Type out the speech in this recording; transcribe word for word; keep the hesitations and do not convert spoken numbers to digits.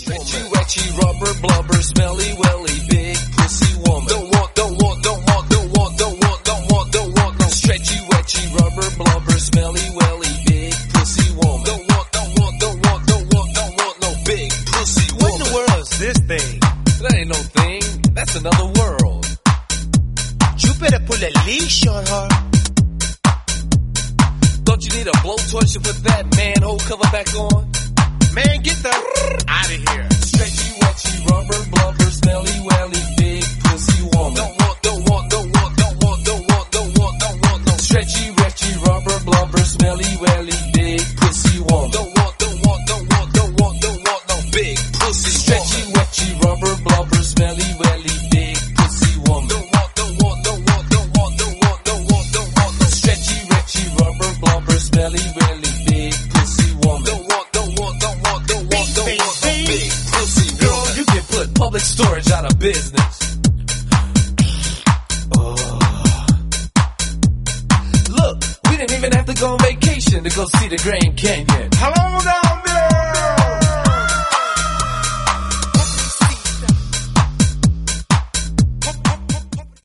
Wetchy, wetchy, rubber, blubber, smelly, welly, big pussy woman. Don't want, don't want, don't want, don't want, don't want, don't want, don't want no stretchy, wetchy, rubber, blubber, smelly, welly, big pussy woman. Don't want, don't want, don't want, don't want, don't want no big pussy woman. What in the world is this thing? That ain't no thing. That's another world. You better put a leash on her. Don't you need a blowtorch to put that manhole cover back on? Man, get the out of here. Stretchy, wetchy, rubber, blubber, smelly, welly, big pussy woman. Don't want, don't want, don't want, don't want, don't want, don't want, don't want no stretchy, wetchy, rubber, blubber, smelly, welly, big pussy woman. Don't want, don't want, don't want, don't want, don't want no big pussy stretchy, wetchy, rubber, blubber, smelly, welly, big pussy woman. Don't want, don't want, don't want, don't want, don't want, don't want, don't want no stretchy, wetchy, rubber, blubber, smelly, welly, big pussy woman. Don't want, don't want, don't want, don't want, don't want no big pussy woman. Girl, you can put public storage out of business. Look, we didn't even have to go on vacation to go see the Grand Canyon. Hello down there.